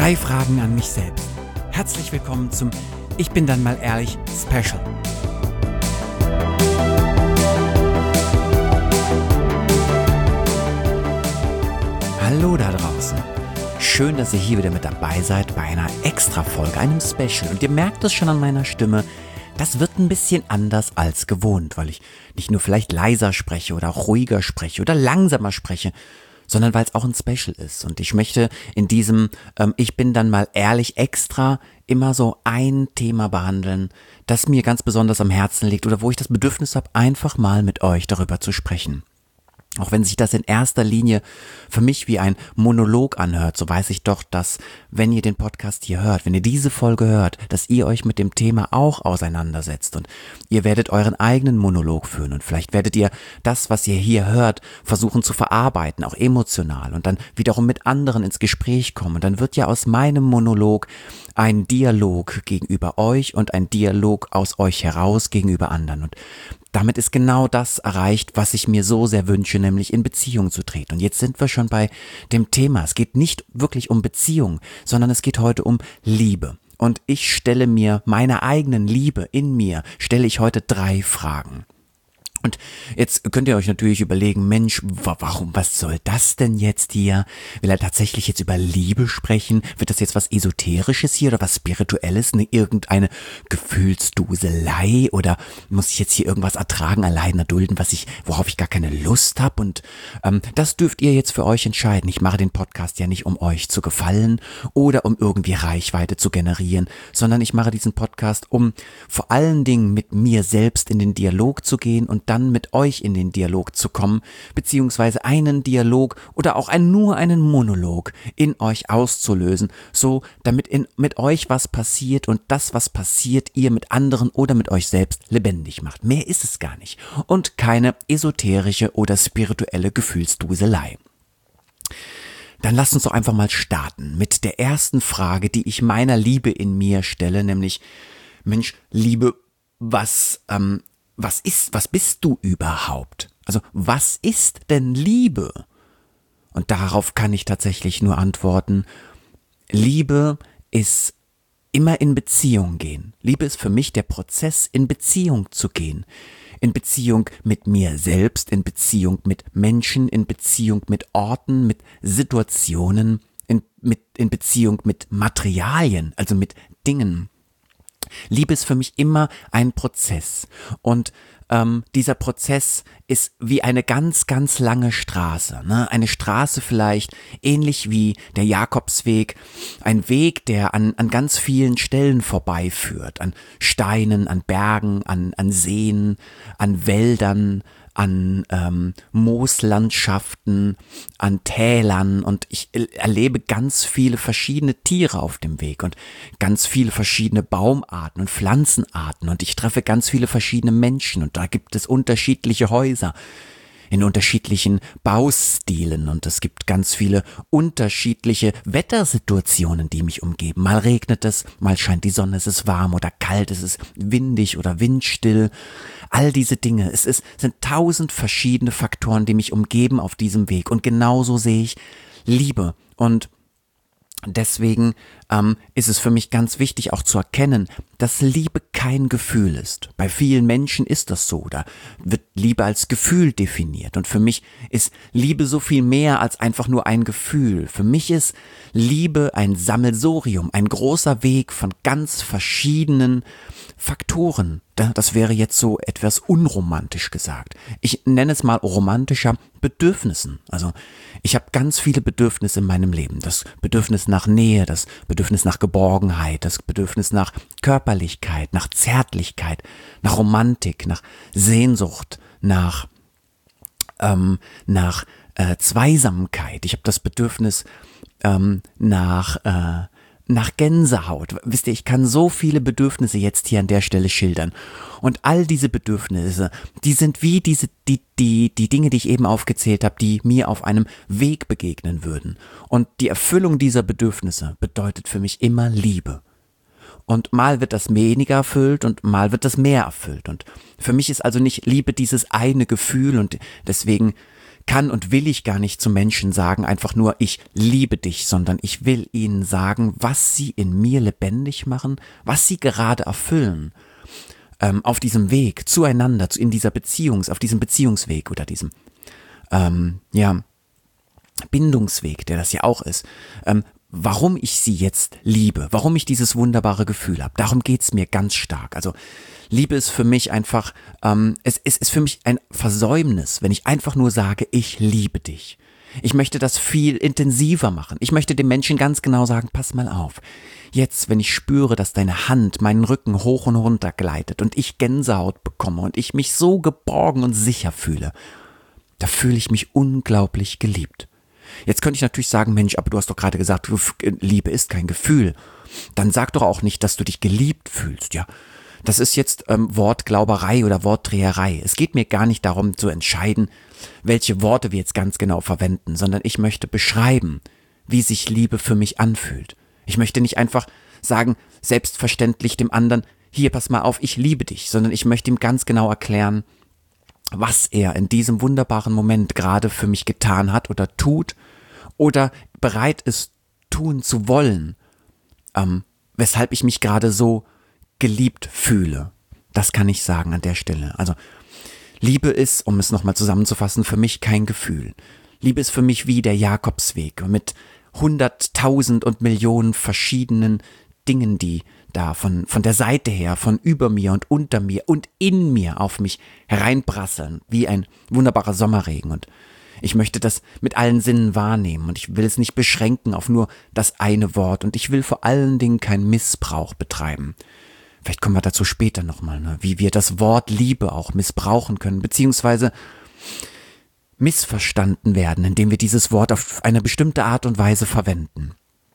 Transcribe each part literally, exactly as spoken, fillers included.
Drei Fragen an mich selbst. Herzlich willkommen zum Ich bin dann mal ehrlich Special. Hallo da draußen. Schön, dass ihr hier wieder mit dabei seid bei einer Extra-Folge, einem Special. Und ihr merkt es schon an meiner Stimme, das wird ein bisschen anders als gewohnt, weil ich nicht nur vielleicht leiser spreche oder auch ruhiger spreche oder langsamer spreche, sondern weil es auch ein Special ist. Und ich möchte in diesem ähm, Ich bin dann mal ehrlich extra immer so ein Thema behandeln, das mir ganz besonders am Herzen liegt oder wo ich das Bedürfnis habe, einfach mal mit euch darüber zu sprechen. Auch wenn sich das in erster Linie für mich wie ein Monolog anhört, so weiß ich doch, dass, wenn ihr den Podcast hier hört, wenn ihr diese Folge hört, dass ihr euch mit dem Thema auch auseinandersetzt und ihr werdet euren eigenen Monolog führen und vielleicht werdet ihr das, was ihr hier hört, versuchen zu verarbeiten, auch emotional und dann wiederum mit anderen ins Gespräch kommen. Und dann wird ja aus meinem Monolog ein Dialog gegenüber euch und ein Dialog aus euch heraus gegenüber anderen. Und damit ist genau das erreicht, was ich mir so sehr wünsche, nämlich in Beziehung zu treten. Und jetzt sind wir schon bei dem Thema. Es geht nicht wirklich um Beziehung, sondern es geht heute um Liebe. Und ich stelle mir meiner eigenen Liebe in mir, stelle ich heute drei Fragen. Und jetzt könnt ihr euch natürlich überlegen, Mensch, warum, was soll das denn jetzt hier? Will er tatsächlich jetzt über Liebe sprechen? Wird das jetzt was Esoterisches hier oder was Spirituelles? Eine, irgendeine Gefühlsduselei? Oder muss ich jetzt hier irgendwas ertragen, erleiden, erdulden, was ich, worauf ich gar keine Lust habe? Und ähm, das dürft ihr jetzt für euch entscheiden. Ich mache den Podcast ja nicht, um euch zu gefallen oder um irgendwie Reichweite zu generieren, sondern ich mache diesen Podcast, um vor allen Dingen mit mir selbst in den Dialog zu gehen und dann mit euch in den Dialog zu kommen, beziehungsweise einen Dialog oder auch ein, nur einen Monolog in euch auszulösen, so damit in, mit euch was passiert und das, was passiert, ihr mit anderen oder mit euch selbst lebendig macht. Mehr ist es gar nicht. Und keine esoterische oder spirituelle Gefühlsduselei. Dann lasst uns doch einfach mal starten mit der ersten Frage, die ich meiner Liebe in mir stelle, nämlich, Mensch, Liebe, was, ähm, Was ist, was bist du überhaupt? Also, was ist denn Liebe? Und darauf kann ich tatsächlich nur antworten, Liebe ist immer in Beziehung gehen. Liebe ist für mich der Prozess, in Beziehung zu gehen. In Beziehung mit mir selbst, in Beziehung mit Menschen, in Beziehung mit Orten, mit Situationen, in, mit, in Beziehung mit Materialien, also mit Dingen. Liebe ist für mich immer ein Prozess und ähm, dieser Prozess ist wie eine ganz, ganz lange Straße, ne? Eine Straße vielleicht ähnlich wie der Jakobsweg, ein Weg, der an, an ganz vielen Stellen vorbeiführt, an Steinen, an Bergen, an, an Seen, an Wäldern, an ähm, Mooslandschaften, an Tälern und ich erlebe ganz viele verschiedene Tiere auf dem Weg und ganz viele verschiedene Baumarten und Pflanzenarten und ich treffe ganz viele verschiedene Menschen und da gibt es unterschiedliche Häuser in unterschiedlichen Baustilen und es gibt ganz viele unterschiedliche Wettersituationen, die mich umgeben. Mal regnet es, mal scheint die Sonne, es ist warm oder kalt, es ist windig oder windstill. All diese Dinge, es ist, sind tausend verschiedene Faktoren, die mich umgeben auf diesem Weg und genauso sehe ich Liebe und deswegen ähm, ist es für mich ganz wichtig auch zu erkennen, dass Liebe kein Gefühl ist. Bei vielen Menschen ist das so, da wird Liebe als Gefühl definiert und für mich ist Liebe so viel mehr als einfach nur ein Gefühl. Für mich ist Liebe ein Sammelsurium, ein großer Weg von ganz verschiedenen Faktoren. Das wäre jetzt so etwas unromantisch gesagt. Ich nenne es mal romantischer Bedürfnissen. Also ich habe ganz viele Bedürfnisse in meinem Leben. Das Bedürfnis nach Nähe, das Bedürfnis nach Geborgenheit, das Bedürfnis nach Körperlichkeit, nach Zärtlichkeit, nach Romantik, nach Sehnsucht, nach, ähm, nach äh, Zweisamkeit. Ich habe das Bedürfnis ähm, nach äh, nach Gänsehaut. Wisst ihr, ich kann so viele Bedürfnisse jetzt hier an der Stelle schildern. Und all diese Bedürfnisse, die sind wie diese, die, die, die Dinge, die ich eben aufgezählt habe, die mir auf einem Weg begegnen würden. Und die Erfüllung dieser Bedürfnisse bedeutet für mich immer Liebe. Und mal wird das weniger erfüllt und mal wird das mehr erfüllt. Und für mich ist also nicht Liebe dieses eine Gefühl und deswegen kann und will ich gar nicht zu Menschen sagen, einfach nur ich liebe dich, sondern ich will ihnen sagen, was sie in mir lebendig machen, was sie gerade erfüllen, ähm, auf diesem Weg zueinander, in dieser Beziehung, auf diesem Beziehungsweg oder diesem, ähm, ja, Bindungsweg, der das ja auch ist, ähm, warum ich sie jetzt liebe, warum ich dieses wunderbare Gefühl habe. Darum geht's mir ganz stark. Also Liebe ist für mich einfach, ähm, es, es ist für mich ein Versäumnis, wenn ich einfach nur sage, ich liebe dich. Ich möchte das viel intensiver machen. Ich möchte dem Menschen ganz genau sagen, pass mal auf. Jetzt, wenn ich spüre, dass deine Hand meinen Rücken hoch und runter gleitet und ich Gänsehaut bekomme und ich mich so geborgen und sicher fühle, da fühle ich mich unglaublich geliebt. Jetzt könnte ich natürlich sagen, Mensch, aber du hast doch gerade gesagt, Liebe ist kein Gefühl. Dann sag doch auch nicht, dass du dich geliebt fühlst, ja. Das ist jetzt ähm, Wortglauberei oder Wortdreherei. Es geht mir gar nicht darum zu entscheiden, welche Worte wir jetzt ganz genau verwenden, sondern ich möchte beschreiben, wie sich Liebe für mich anfühlt. Ich möchte nicht einfach sagen, selbstverständlich dem anderen, hier, pass mal auf, ich liebe dich, sondern ich möchte ihm ganz genau erklären, was er in diesem wunderbaren Moment gerade für mich getan hat oder tut oder bereit ist, tun zu wollen, ähm, weshalb ich mich gerade so geliebt fühle. Das kann ich sagen an der Stelle. Also Liebe ist, um es nochmal zusammenzufassen, für mich kein Gefühl. Liebe ist für mich wie der Jakobsweg mit hunderttausend und Millionen verschiedenen Dingen, die da von, von der Seite her, von über mir und unter mir und in mir auf mich hereinprasseln, wie ein wunderbarer Sommerregen. Und ich möchte das mit allen Sinnen wahrnehmen und ich will es nicht beschränken auf nur das eine Wort und ich will vor allen Dingen keinen Missbrauch betreiben. Vielleicht kommen wir dazu später nochmal, ne? Wie wir das Wort Liebe auch missbrauchen können, beziehungsweise missverstanden werden, indem wir dieses Wort auf eine bestimmte Art und Weise verwenden.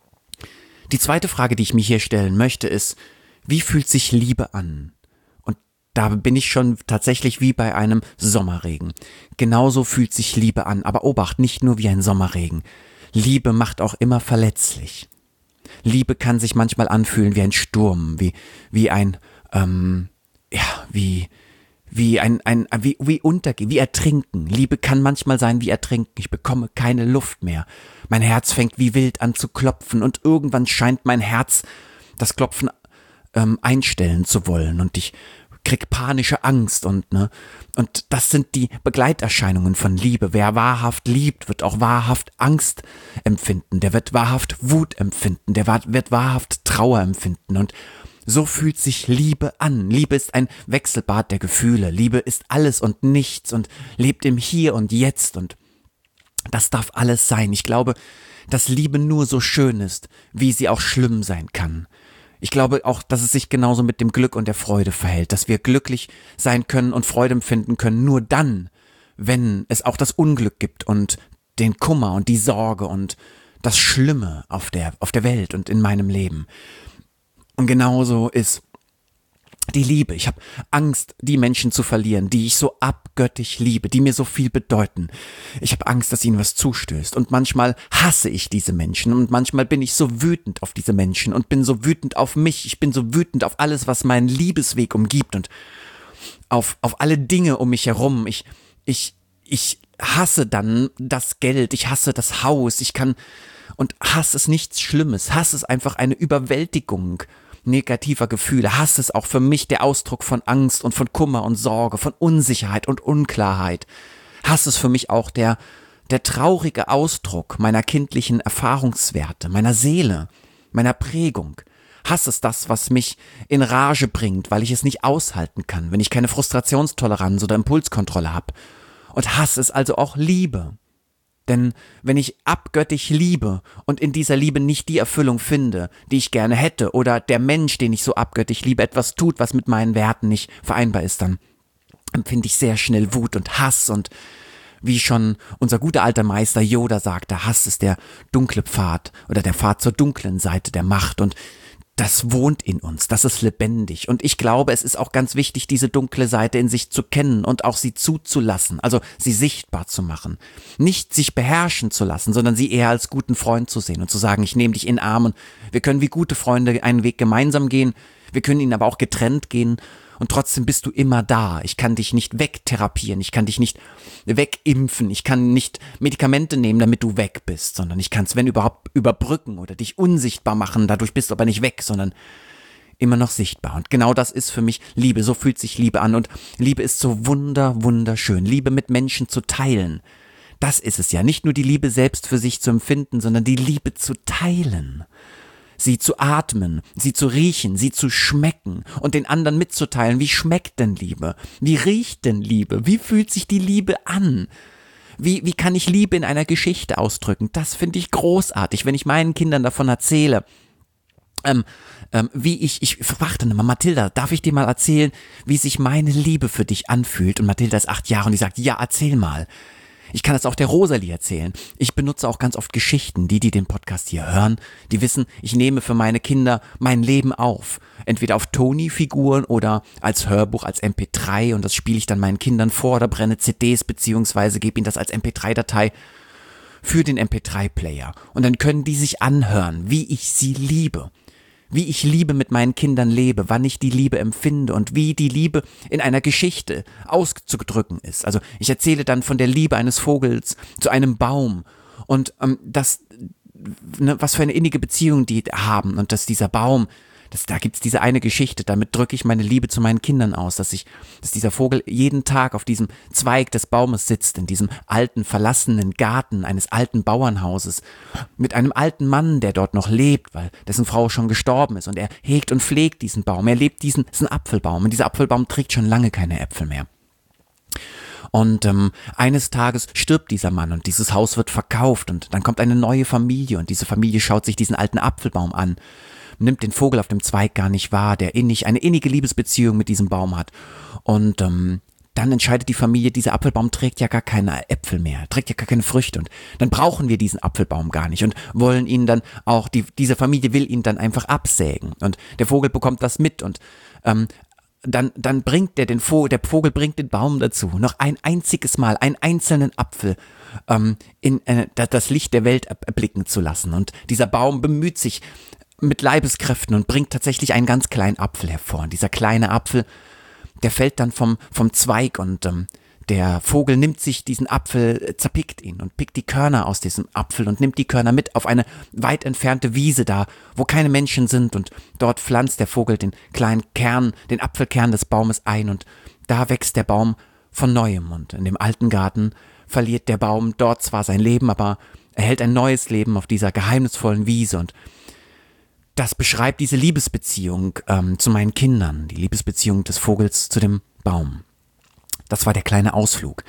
Die zweite Frage, die ich mir hier stellen möchte, ist, wie fühlt sich Liebe an? Und da bin ich schon tatsächlich wie bei einem Sommerregen. Genauso fühlt sich Liebe an, aber Obacht, nicht nur wie ein Sommerregen. Liebe macht auch immer verletzlich. Liebe kann sich manchmal anfühlen wie ein Sturm, wie, wie ein, ähm, ja, wie, wie ein, ein, wie, wie untergehen, wie ertrinken. Liebe kann manchmal sein wie ertrinken. Ich bekomme keine Luft mehr. Mein Herz fängt wie wild an zu klopfen und irgendwann scheint mein Herz das Klopfen ähm, einstellen zu wollen und ich krieg panische Angst und ne und das sind die Begleiterscheinungen von Liebe. Wer wahrhaft liebt, wird auch wahrhaft Angst empfinden. Der wird wahrhaft Wut empfinden. Der wird wahrhaft Trauer empfinden und so fühlt sich Liebe an. Liebe ist ein Wechselbad der Gefühle. Liebe ist alles und nichts und lebt im Hier und Jetzt und das darf alles sein. Ich glaube, dass Liebe nur so schön ist, wie sie auch schlimm sein kann. Ich glaube auch, dass es sich genauso mit dem Glück und der Freude verhält, dass wir glücklich sein können und Freude empfinden können, nur dann, wenn es auch das Unglück gibt und den Kummer und die Sorge und das Schlimme auf der, auf der Welt und in meinem Leben. Und genauso ist die Liebe. Ich habe Angst, die Menschen zu verlieren, die ich so abgöttisch liebe, die mir so viel bedeuten. Ich habe Angst, dass ihnen was zustößt. Und manchmal hasse ich diese Menschen. Und manchmal bin ich so wütend auf diese Menschen und bin so wütend auf mich. Ich bin so wütend auf alles, was meinen Liebesweg umgibt und auf, auf alle Dinge um mich herum. Ich, ich, ich hasse dann das Geld. Ich hasse das Haus. Ich kann, und Hass ist nichts Schlimmes. Hass ist einfach eine Überwältigung negativer Gefühle. Hass ist auch für mich der Ausdruck von Angst und von Kummer und Sorge, von Unsicherheit und Unklarheit. Hass ist für mich auch der, der traurige Ausdruck meiner kindlichen Erfahrungswerte, meiner Seele, meiner Prägung. Hass ist das, was mich in Rage bringt, weil ich es nicht aushalten kann, wenn ich keine Frustrationstoleranz oder Impulskontrolle habe. Und Hass ist also auch Liebe. Denn wenn ich abgöttisch liebe und in dieser Liebe nicht die Erfüllung finde, die ich gerne hätte, oder der Mensch, den ich so abgöttisch liebe, etwas tut, was mit meinen Werten nicht vereinbar ist, dann empfinde ich sehr schnell Wut und Hass. Und wie schon unser guter alter Meister Yoda sagte, Hass ist der dunkle Pfad oder der Pfad zur dunklen Seite der Macht. Und das wohnt in uns, das ist lebendig. Und ich glaube, es ist auch ganz wichtig, diese dunkle Seite in sich zu kennen und auch sie zuzulassen, also sie sichtbar zu machen. Nicht sich beherrschen zu lassen, sondern sie eher als guten Freund zu sehen und zu sagen, ich nehme dich in den Arm und wir können wie gute Freunde einen Weg gemeinsam gehen, wir können ihn aber auch getrennt gehen und trotzdem bist du immer da. Ich kann dich nicht wegtherapieren, ich kann dich nicht wegimpfen, ich kann nicht Medikamente nehmen, damit du weg bist, sondern ich kann es, wenn überhaupt, überbrücken oder dich unsichtbar machen. Dadurch bist du aber nicht weg, sondern immer noch sichtbar. Und genau das ist für mich Liebe. So fühlt sich Liebe an. Und Liebe ist so wunder, wunderschön. Liebe mit Menschen zu teilen. Das ist es ja. Nicht nur die Liebe selbst für sich zu empfinden, sondern die Liebe zu teilen. Sie zu atmen, sie zu riechen, sie zu schmecken und den anderen mitzuteilen. Wie schmeckt denn Liebe? Wie riecht denn Liebe? Wie fühlt sich die Liebe an? Wie, wie kann ich Liebe in einer Geschichte ausdrücken? Das finde ich großartig, wenn ich meinen Kindern davon erzähle. Ähm, ähm, wie ich, ich fragte immer, Mathilda, darf ich dir mal erzählen, wie sich meine Liebe für dich anfühlt? Und Mathilda ist acht Jahre und die sagt, ja, erzähl mal. Ich kann das auch der Rosalie erzählen. Ich benutze auch ganz oft Geschichten. Die, die den Podcast hier hören, die wissen, ich nehme für meine Kinder mein Leben auf. Entweder auf Toni-Figuren oder als Hörbuch, als M P drei und das spiele ich dann meinen Kindern vor oder brenne C Ds beziehungsweise gebe ihnen das als M P drei Datei für den M P drei Player. Und dann können die sich anhören, wie ich sie liebe. Wie ich Liebe mit meinen Kindern lebe, wann ich die Liebe empfinde und wie die Liebe in einer Geschichte auszudrücken ist. Also ich erzähle dann von der Liebe eines Vogels zu einem Baum und ähm, das, ne, was für eine innige Beziehung die haben und dass dieser Baum, das, da gibt's diese eine Geschichte, damit drücke ich meine Liebe zu meinen Kindern aus, dass ich, dass dieser Vogel jeden Tag auf diesem Zweig des Baumes sitzt, in diesem alten, verlassenen Garten eines alten Bauernhauses, mit einem alten Mann, der dort noch lebt, weil dessen Frau schon gestorben ist und er hegt und pflegt diesen Baum, er lebt diesen, das ist ein Apfelbaum und dieser Apfelbaum trägt schon lange keine Äpfel mehr. Und ähm, eines Tages stirbt dieser Mann und dieses Haus wird verkauft und dann kommt eine neue Familie und diese Familie schaut sich diesen alten Apfelbaum an, nimmt den Vogel auf dem Zweig gar nicht wahr, der innig, eine innige Liebesbeziehung mit diesem Baum hat. Und ähm, dann entscheidet die Familie, dieser Apfelbaum trägt ja gar keine Äpfel mehr, trägt ja gar keine Früchte und dann brauchen wir diesen Apfelbaum gar nicht und wollen ihn dann auch, die, diese Familie will ihn dann einfach absägen und der Vogel bekommt das mit und ähm, dann, dann bringt der den Vogel, der Vogel bringt den Baum dazu, noch ein einziges Mal, einen einzelnen Apfel ähm, in äh, das Licht der Welt erblicken zu lassen und dieser Baum bemüht sich mit Leibeskräften und bringt tatsächlich einen ganz kleinen Apfel hervor. Und dieser kleine Apfel, der fällt dann vom, vom Zweig und ähm, der Vogel nimmt sich diesen Apfel, zerpickt ihn und pickt die Körner aus diesem Apfel und nimmt die Körner mit auf eine weit entfernte Wiese da, wo keine Menschen sind und dort pflanzt der Vogel den kleinen Kern, den Apfelkern des Baumes ein und da wächst der Baum von Neuem und in dem alten Garten verliert der Baum dort zwar sein Leben, aber erhält ein neues Leben auf dieser geheimnisvollen Wiese und das beschreibt diese Liebesbeziehung ähm, zu meinen Kindern, die Liebesbeziehung des Vogels zu dem Baum. Das war der kleine Ausflug.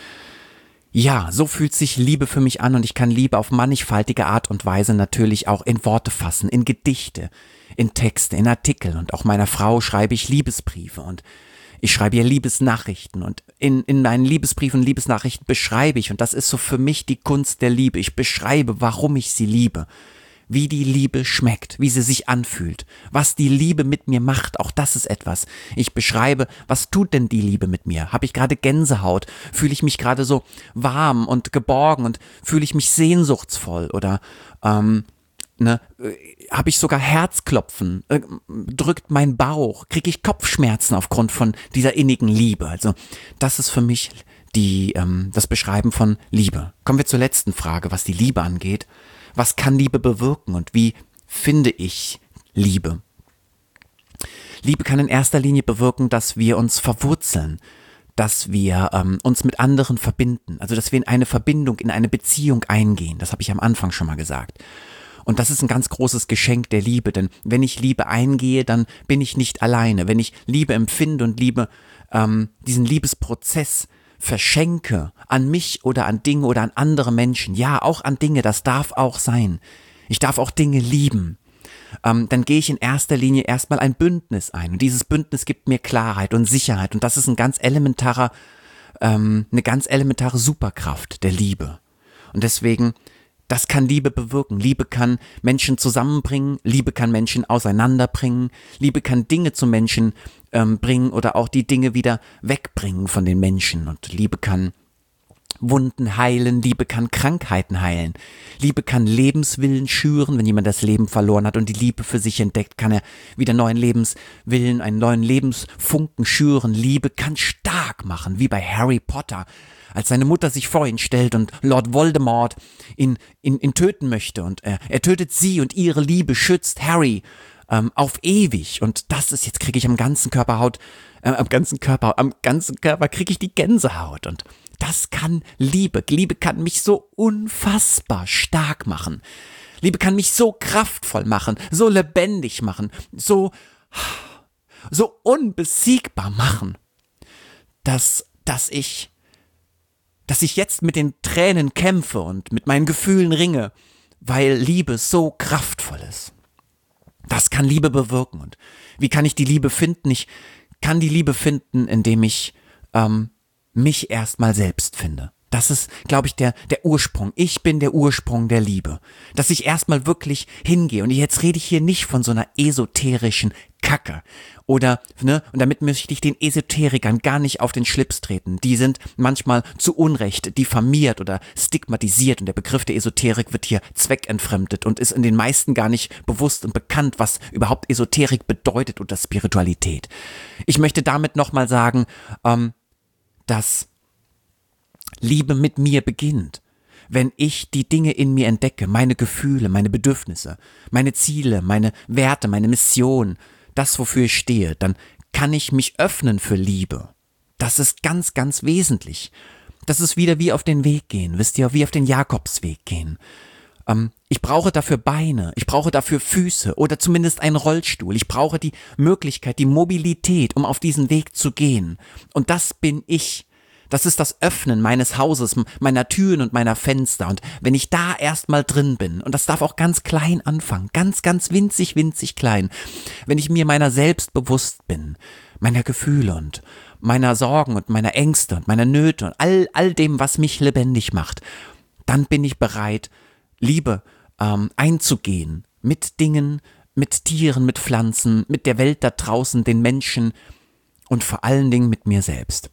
Ja, so fühlt sich Liebe für mich an und ich kann Liebe auf mannigfaltige Art und Weise natürlich auch in Worte fassen, in Gedichte, in Texte, in Artikel und auch meiner Frau schreibe ich Liebesbriefe und ich schreibe ihr Liebesnachrichten und in, in meinen Liebesbriefen und Liebesnachrichten beschreibe ich und das ist so für mich die Kunst der Liebe. Ich beschreibe, warum ich sie liebe. Wie die Liebe schmeckt, wie sie sich anfühlt, was die Liebe mit mir macht, auch das ist etwas. Ich beschreibe, was tut denn die Liebe mit mir? Habe ich gerade Gänsehaut? Fühle ich mich gerade so warm und geborgen und fühle ich mich sehnsuchtsvoll? Oder ähm, ne, habe ich sogar Herzklopfen? Äh, drückt mein Bauch? Kriege ich Kopfschmerzen aufgrund von dieser innigen Liebe? Also das ist für mich die, ähm, das Beschreiben von Liebe. Kommen wir zur letzten Frage, was die Liebe angeht. Was kann Liebe bewirken und wie finde ich Liebe? Liebe kann in erster Linie bewirken, dass wir uns verwurzeln, dass wir ähm, uns mit anderen verbinden, also dass wir in eine Verbindung, in eine Beziehung eingehen. Das habe ich am Anfang schon mal gesagt. Und das ist ein ganz großes Geschenk der Liebe, denn wenn ich Liebe eingehe, dann bin ich nicht alleine. Wenn ich Liebe empfinde und Liebe, ähm, diesen Liebesprozess verschenke an mich oder an Dinge oder an andere Menschen, ja, auch an Dinge, das darf auch sein. Ich darf auch Dinge lieben. Ähm, dann gehe ich in erster Linie erstmal ein Bündnis ein und dieses Bündnis gibt mir Klarheit und Sicherheit und das ist ein ganz elementarer, ähm, eine ganz elementare Superkraft der Liebe. Und deswegen, das kann Liebe bewirken. Liebe kann Menschen zusammenbringen, Liebe kann Menschen auseinanderbringen, Liebe kann Dinge zu Menschen ähm, bringen oder auch die Dinge wieder wegbringen von den Menschen und Liebe kann Wunden heilen, Liebe kann Krankheiten heilen. Liebe kann Lebenswillen schüren, wenn jemand das Leben verloren hat und die Liebe für sich entdeckt, kann er wieder neuen Lebenswillen, einen neuen Lebensfunken schüren. Liebe kann stark machen, wie bei Harry Potter, als seine Mutter sich vor ihn stellt und Lord Voldemort ihn, ihn, ihn töten möchte und er, er tötet sie und ihre Liebe schützt Harry ähm, auf ewig. Und das ist, jetzt kriege ich am ganzen Körper Haut, äh, am ganzen Körper, am ganzen Körper kriege ich die Gänsehaut und das kann Liebe. Liebe kann mich so unfassbar stark machen. Liebe kann mich so kraftvoll machen, so lebendig machen, so, so unbesiegbar machen, dass, dass ich, dass ich jetzt mit den Tränen kämpfe und mit meinen Gefühlen ringe, weil Liebe so kraftvoll ist. Das kann Liebe bewirken. Und wie kann ich die Liebe finden? Ich kann die Liebe finden, indem ich, ähm, mich erstmal selbst finde. Das ist, glaube ich, der, der Ursprung. Ich bin der Ursprung der Liebe. Dass ich erstmal wirklich hingehe. Und jetzt rede ich hier nicht von so einer esoterischen Kacke. Oder, ne, und damit möchte ich den Esoterikern gar nicht auf den Schlips treten. Die sind manchmal zu Unrecht diffamiert oder stigmatisiert. Und der Begriff der Esoterik wird hier zweckentfremdet und ist in den meisten gar nicht bewusst und bekannt, was überhaupt Esoterik bedeutet oder Spiritualität. Ich möchte damit nochmal sagen, ähm, dass Liebe mit mir beginnt, wenn ich die Dinge in mir entdecke, meine Gefühle, meine Bedürfnisse, meine Ziele, meine Werte, meine Mission, das, wofür ich stehe, dann kann ich mich öffnen für Liebe. Das ist ganz, ganz wesentlich. Das ist wieder wie auf den Weg gehen, wisst ihr, wie auf den Jakobsweg gehen. Ähm, ich brauche dafür Beine, ich brauche dafür Füße oder zumindest einen Rollstuhl. Ich brauche die Möglichkeit, die Mobilität, um auf diesen Weg zu gehen. Und das bin ich. Das ist das Öffnen meines Hauses, meiner Türen und meiner Fenster. Und wenn ich da erstmal drin bin, und das darf auch ganz klein anfangen, ganz, ganz winzig, winzig klein, wenn ich mir meiner selbst bewusst bin, meiner Gefühle und meiner Sorgen und meiner Ängste und meiner Nöte und all, all dem, was mich lebendig macht, dann bin ich bereit, Liebe ähm, einzugehen mit Dingen, mit Tieren, mit Pflanzen, mit der Welt da draußen, den Menschen und vor allen Dingen mit mir selbst.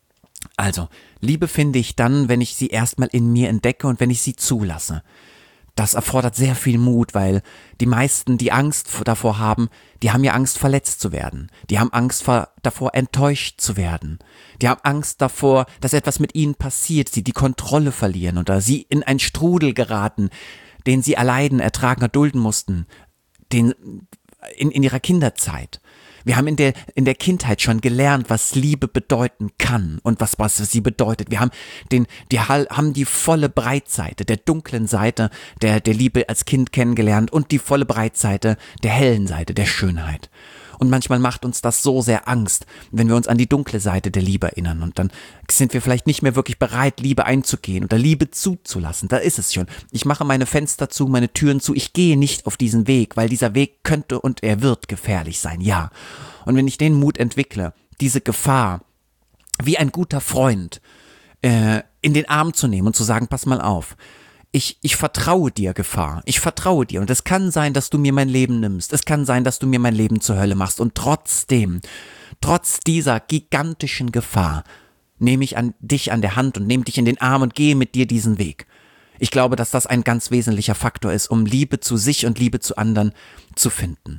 Also, Liebe finde ich dann, wenn ich sie erstmal in mir entdecke und wenn ich sie zulasse. Das erfordert sehr viel Mut, weil die meisten, die Angst davor haben, die haben ja Angst, verletzt zu werden. Die haben Angst vor, davor, enttäuscht zu werden. Die haben Angst davor, dass etwas mit ihnen passiert, sie die Kontrolle verlieren oder sie in einen Strudel geraten, den sie erleiden, ertragen, erdulden mussten, den, in, in ihrer Kinderzeit. Wir haben in der, in der Kindheit schon gelernt, was Liebe bedeuten kann und was, was sie bedeutet. Wir haben den, die, haben die volle Breitseite der dunklen Seite der, der Liebe als Kind kennengelernt und die volle Breitseite der hellen Seite der Schönheit. Und manchmal macht uns das so sehr Angst, wenn wir uns an die dunkle Seite der Liebe erinnern. Und dann sind wir vielleicht nicht mehr wirklich bereit, Liebe einzugehen oder Liebe zuzulassen. Da ist es schon. Ich mache meine Fenster zu, meine Türen zu. Ich gehe nicht auf diesen Weg, weil dieser Weg könnte und er wird gefährlich sein. Ja. Und wenn ich den Mut entwickle, diese Gefahr wie ein guter Freund äh, in den Arm zu nehmen und zu sagen, pass mal auf. Ich, ich vertraue dir, Gefahr. Ich vertraue dir. Und es kann sein, dass du mir mein Leben nimmst. Es kann sein, dass du mir mein Leben zur Hölle machst. Und trotzdem, trotz dieser gigantischen Gefahr, nehme ich an dich an der Hand und nehme dich in den Arm und gehe mit dir diesen Weg. Ich glaube, dass das ein ganz wesentlicher Faktor ist, um Liebe zu sich und Liebe zu anderen zu finden.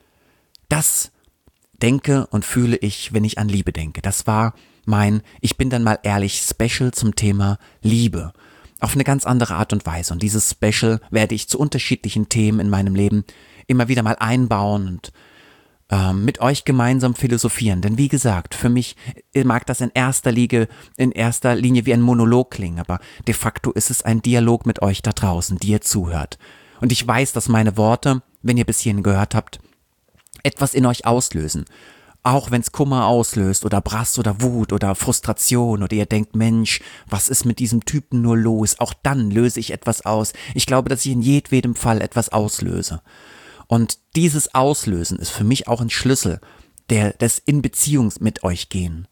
Das denke und fühle ich, wenn ich an Liebe denke. Das war mein, ich bin dann mal ehrlich, Special zum Thema Liebe. Auf eine ganz andere Art und Weise. Und dieses Special werde ich zu unterschiedlichen Themen in meinem Leben immer wieder mal einbauen und ähm, mit euch gemeinsam philosophieren. Denn wie gesagt, für mich mag das in erster Linie, in erster Linie wie ein Monolog klingen, aber de facto ist es ein Dialog mit euch da draußen, die ihr zuhört. Und ich weiß, dass meine Worte, wenn ihr bis hierhin gehört habt, etwas in euch auslösen. Auch wenn es Kummer auslöst oder Brass oder Wut oder Frustration oder ihr denkt, Mensch, was ist mit diesem Typen nur los? Auch dann löse ich etwas aus. Ich glaube, dass ich in jedem Fall etwas auslöse. Und dieses Auslösen ist für mich auch ein Schlüssel der, des in Beziehung mit euch gehen.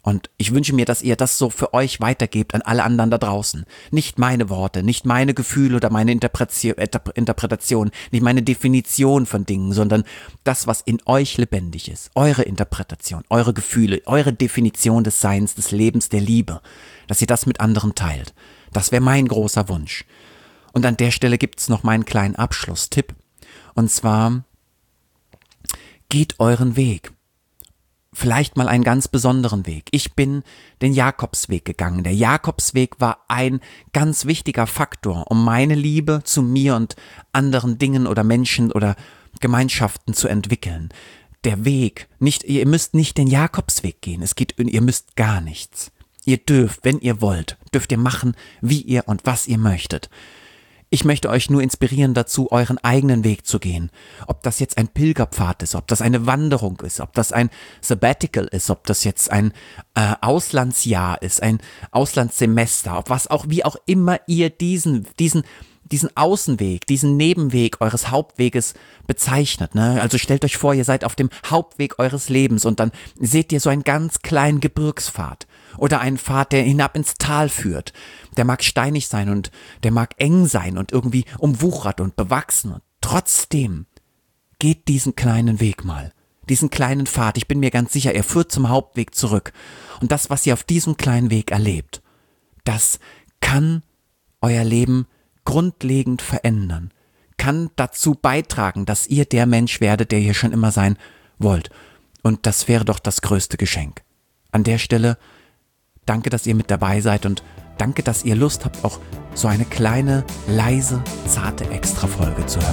Und ich wünsche mir, dass ihr das so für euch weitergebt an alle anderen da draußen. Nicht meine Worte, nicht meine Gefühle oder meine Interpretation, Interpretation, nicht meine Definition von Dingen, sondern das, was in euch lebendig ist. Eure Interpretation, eure Gefühle, eure Definition des Seins, des Lebens, der Liebe. Dass ihr das mit anderen teilt. Das wäre mein großer Wunsch. Und an der Stelle gibt es noch meinen kleinen Abschlusstipp. Und zwar, geht euren Weg. Vielleicht mal einen ganz besonderen Weg. Ich bin den Jakobsweg gegangen. Der Jakobsweg war ein ganz wichtiger Faktor, um meine Liebe zu mir und anderen Dingen oder Menschen oder Gemeinschaften zu entwickeln. Der Weg, nicht, ihr müsst nicht den Jakobsweg gehen. Es geht, ihr müsst gar nichts. Ihr dürft, wenn ihr wollt, dürft ihr machen, wie ihr und was ihr möchtet. Ich möchte euch nur inspirieren dazu, euren eigenen Weg zu gehen. Ob das jetzt ein Pilgerpfad ist, ob das eine Wanderung ist, ob das ein Sabbatical ist, ob das jetzt ein äh, Auslandsjahr ist, ein Auslandssemester, ob was auch, wie auch immer ihr diesen, diesen, diesen Außenweg, diesen Nebenweg eures Hauptweges bezeichnet. Ne? Also stellt euch vor, ihr seid auf dem Hauptweg eures Lebens und dann seht ihr so einen ganz kleinen Gebirgspfad. Oder einen Pfad, der hinab ins Tal führt. Der mag steinig sein und der mag eng sein und irgendwie umwuchert und bewachsen. Und trotzdem geht diesen kleinen Weg mal. Diesen kleinen Pfad, ich bin mir ganz sicher, er führt zum Hauptweg zurück. Und das, was ihr auf diesem kleinen Weg erlebt, das kann euer Leben grundlegend verändern. Kann dazu beitragen, dass ihr der Mensch werdet, der ihr schon immer sein wollt. Und das wäre doch das größte Geschenk. An der Stelle danke, dass ihr mit dabei seid und danke, dass ihr Lust habt, auch so eine kleine, leise, zarte Extra-Folge zu